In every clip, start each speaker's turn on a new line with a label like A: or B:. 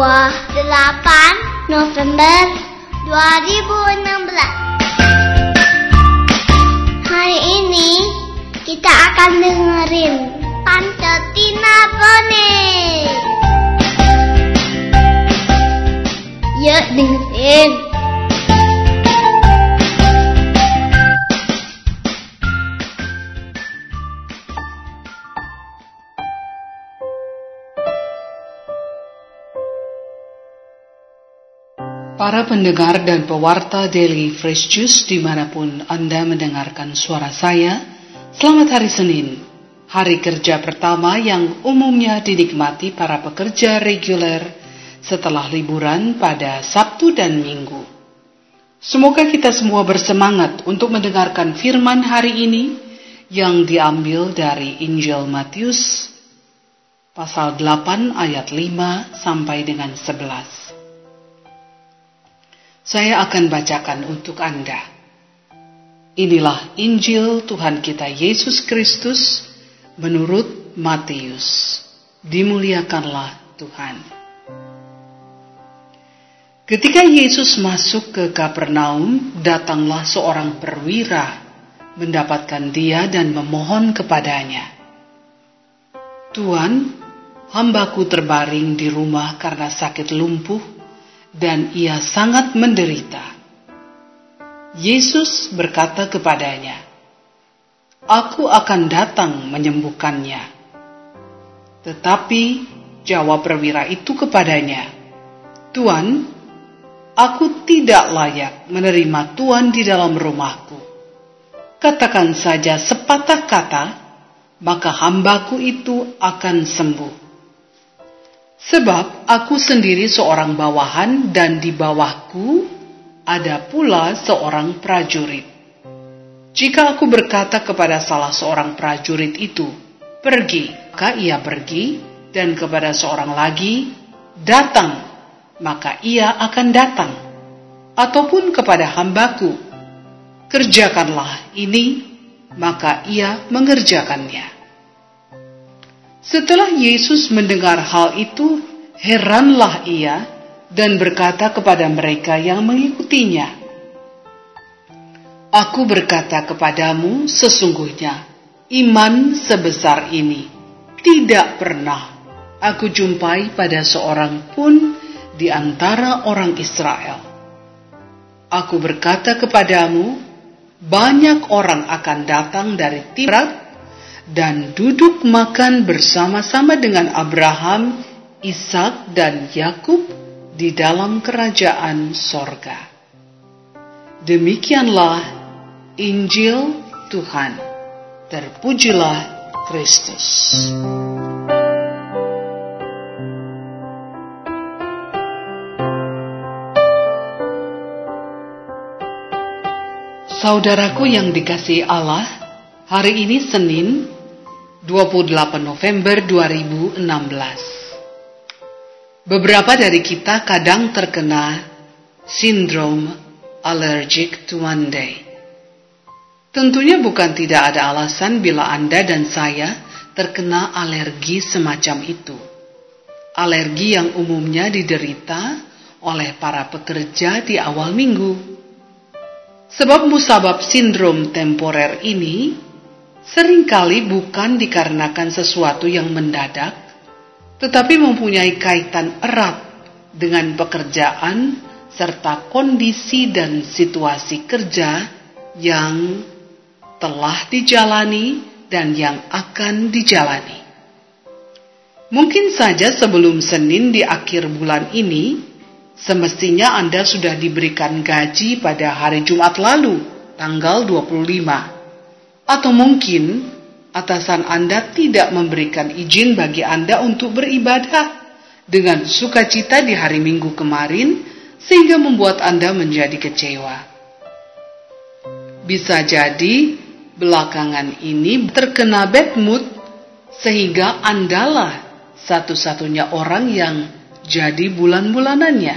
A: 28 November 2016. Hari ini kita akan dengerin Tante Tina Bone. Yuk dengerin.
B: Para pendengar dan pewarta Daily Fresh Juice dimanapun Anda mendengarkan suara saya, selamat hari Senin, hari kerja pertama yang umumnya dinikmati para pekerja reguler setelah liburan pada Sabtu dan Minggu. Semoga kita semua bersemangat untuk mendengarkan firman hari ini yang diambil dari Injil Matius pasal 8 ayat 5 sampai dengan 11. Saya akan bacakan untuk Anda. Inilah Injil Tuhan kita Yesus Kristus menurut Matius. Dimuliakanlah Tuhan. Ketika Yesus masuk ke Kapernaum, datanglah seorang perwira mendapatkan dia dan memohon kepadanya. Tuan, hambaku terbaring di rumah karena sakit lumpuh, dan ia sangat menderita. Yesus berkata kepadanya, "Aku akan datang menyembuhkannya." Tetapi jawab perwira itu kepadanya, "Tuan, aku tidak layak menerima Tuan di dalam rumahku. Katakan saja sepatah kata, maka hambaku itu akan sembuh. Sebab aku sendiri seorang bawahan dan di bawahku ada pula seorang prajurit. Jika aku berkata kepada salah seorang prajurit itu, 'Pergi,' maka ia pergi, dan kepada seorang lagi, 'Datang,' maka ia akan datang. Ataupun kepada hambaku, 'Kerjakanlah ini,' maka ia mengerjakannya." Setelah Yesus mendengar hal itu, heranlah ia dan berkata kepada mereka yang mengikutinya, "Aku berkata kepadamu, sesungguhnya iman sebesar ini tidak pernah aku jumpai pada seorang pun di antara orang Israel. Aku berkata kepadamu, banyak orang akan datang dari timur dan duduk makan bersama-sama dengan Abraham, Ishak, dan Yakub di dalam kerajaan sorga." Demikianlah Injil Tuhan. Terpujilah Kristus. Saudaraku yang dikasihi Allah, hari ini Senin, 28 November 2016. Beberapa dari kita kadang terkena sindrom allergic to Monday. Tentunya bukan tidak ada alasan bila Anda dan saya terkena alergi semacam itu. Alergi yang umumnya diderita oleh para pekerja di awal minggu. Sebab musabab sindrom temporer ini seringkali bukan dikarenakan sesuatu yang mendadak, tetapi mempunyai kaitan erat dengan pekerjaan serta kondisi dan situasi kerja yang telah dijalani dan yang akan dijalani. Mungkin saja sebelum Senin di akhir bulan ini, semestinya Anda sudah diberikan gaji pada hari Jumat lalu, tanggal 25. Atau mungkin atasan Anda tidak memberikan izin bagi Anda untuk beribadah dengan sukacita di hari Minggu kemarin, sehingga membuat Anda menjadi kecewa. Bisa jadi belakangan ini terkena bad mood, sehingga Andalah satu-satunya orang yang jadi bulan-bulanannya.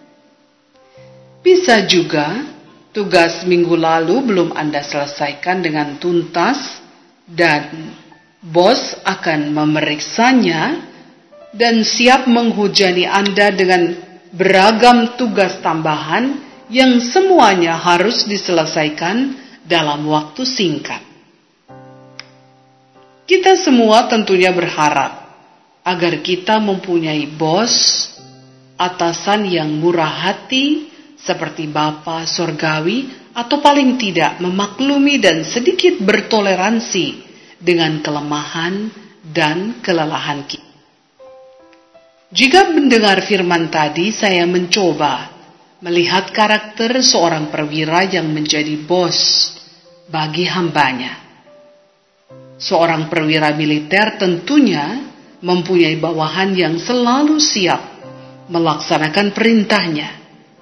B: Bisa juga tugas minggu lalu belum Anda selesaikan dengan tuntas dan bos akan memeriksanya dan siap menghujani Anda dengan beragam tugas tambahan yang semuanya harus diselesaikan dalam waktu singkat. Kita semua tentunya berharap agar kita mempunyai bos, atasan yang murah hati seperti Bapa Surgawi, atau paling tidak memaklumi dan sedikit bertoleransi dengan kelemahan dan kelelahan kita. Jika mendengar firman tadi, saya mencoba melihat karakter seorang perwira yang menjadi bos bagi hambanya. Seorang perwira militer tentunya mempunyai bawahan yang selalu siap melaksanakan perintahnya.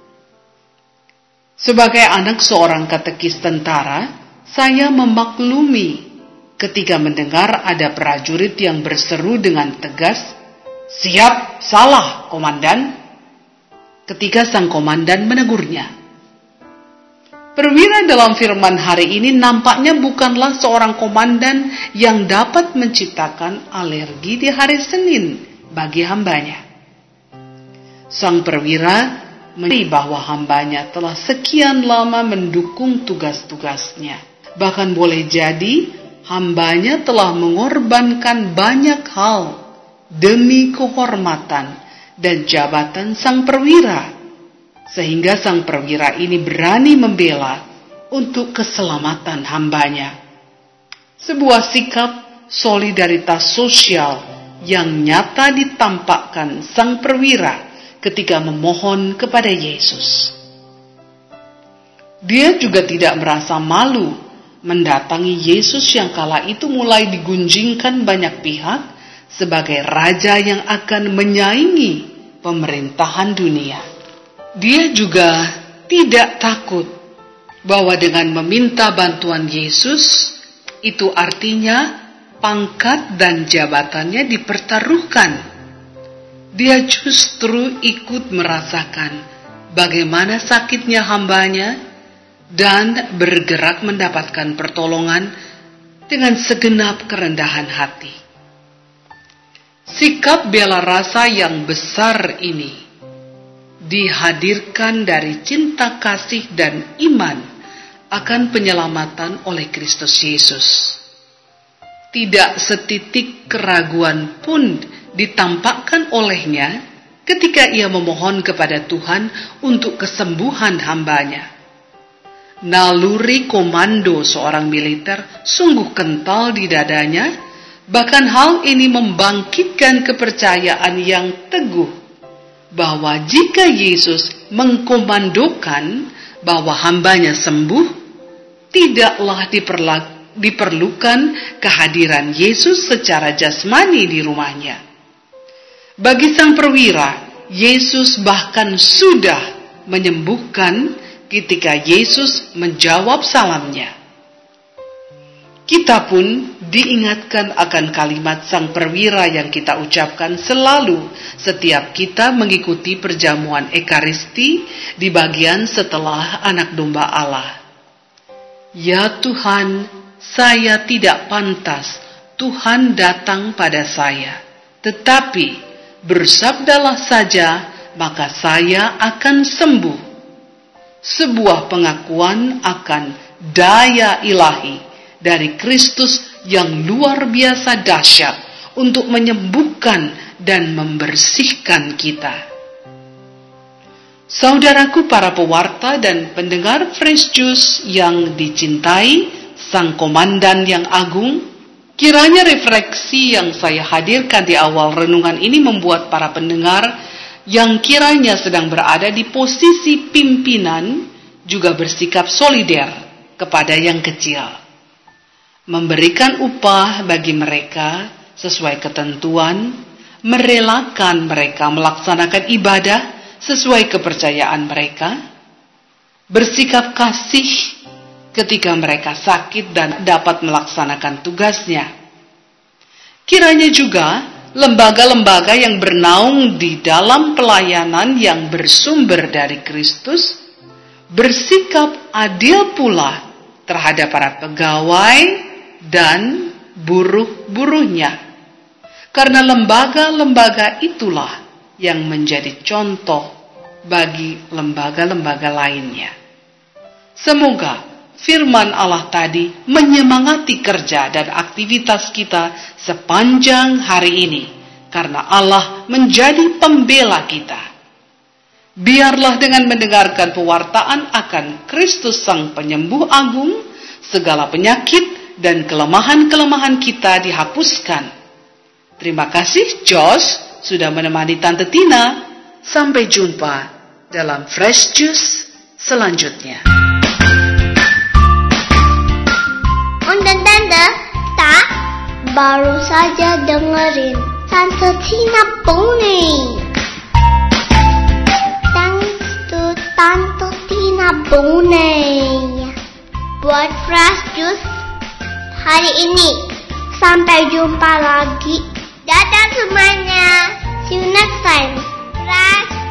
B: Sebagai anak seorang katekis tentara, saya memaklumi ketika mendengar ada prajurit yang berseru dengan tegas, "Siap, salah, komandan," ketika sang komandan menegurnya. Perwira dalam firman hari ini nampaknya bukanlah seorang komandan yang dapat menciptakan alergi di hari Senin bagi hambanya. Sang perwira menyadari bahwa hambanya telah sekian lama mendukung tugas-tugasnya. Bahkan boleh jadi hambanya telah mengorbankan banyak hal demi kehormatan dan jabatan sang perwira, sehingga sang perwira ini berani membela untuk keselamatan hambanya. Sebuah sikap solidaritas sosial yang nyata ditampakkan sang perwira ketika memohon kepada Yesus. Dia juga tidak merasa malu mendatangi Yesus yang kala itu mulai digunjingkan banyak pihak sebagai raja yang akan menyaingi pemerintahan dunia. Dia juga tidak takut bahwa dengan meminta bantuan Yesus, itu artinya pangkat dan jabatannya dipertaruhkan. Dia justru ikut merasakan bagaimana sakitnya hambanya dan bergerak mendapatkan pertolongan dengan segenap kerendahan hati. Sikap bela rasa yang besar ini dihadirkan dari cinta kasih dan iman akan penyelamatan oleh Kristus Yesus. Tidak setitik keraguan pun ditampakkan olehnya ketika ia memohon kepada Tuhan untuk kesembuhan hambanya. Naluri komando seorang militer sungguh kental di dadanya, bahkan hal ini membangkitkan kepercayaan yang teguh bahwa jika Yesus mengkomandokan bahwa hambanya sembuh, tidaklah diperlukan kehadiran Yesus secara jasmani di rumahnya. Bagi sang perwira, Yesus bahkan sudah menyembuhkan ketika Yesus menjawab salamnya. Kita pun diingatkan akan kalimat sang perwira yang kita ucapkan selalu setiap kita mengikuti perjamuan Ekaristi di bagian setelah Anak Domba Allah. Ya Tuhan, saya tidak pantas Tuhan datang pada saya, tetapi bersabdalah saja, maka saya akan sembuh. Sebuah pengakuan akan daya ilahi dari Kristus yang luar biasa dahsyat untuk menyembuhkan dan membersihkan kita. Saudaraku para pewarta dan pendengar Fresh Juice yang dicintai sang komandan yang agung, kiranya refleksi yang saya hadirkan di awal renungan ini membuat para pendengar yang kiranya sedang berada di posisi pimpinan juga bersikap solider kepada yang kecil. Memberikan upah bagi mereka sesuai ketentuan, merelakan mereka melaksanakan ibadah sesuai kepercayaan mereka, bersikap kasih ketika mereka sakit dan dapat melaksanakan tugasnya. Kiranya juga lembaga-lembaga yang bernaung di dalam pelayanan yang bersumber dari Kristus bersikap adil pula terhadap para pegawai dan buruh-buruhnya. Karena lembaga-lembaga itulah yang menjadi contoh bagi lembaga-lembaga lainnya. Semoga firman Allah tadi menyemangati kerja dan aktivitas kita sepanjang hari ini, karena Allah menjadi pembela kita. Biarlah dengan mendengarkan pewartaan akan Kristus Sang Penyembuh Agung, segala penyakit dan kelemahan-kelemahan kita dihapuskan. Terima kasih Josh sudah menemani Tante Tina. Sampai jumpa dalam Fresh Juice selanjutnya.
A: Om dan Tante, kita baru saja dengerin Tante Tina Bonnie. Thanks to Tante Tina Bonnie buat Fresh Juice hari ini. Sampai jumpa lagi. Dadah semuanya. See you next time. Fresh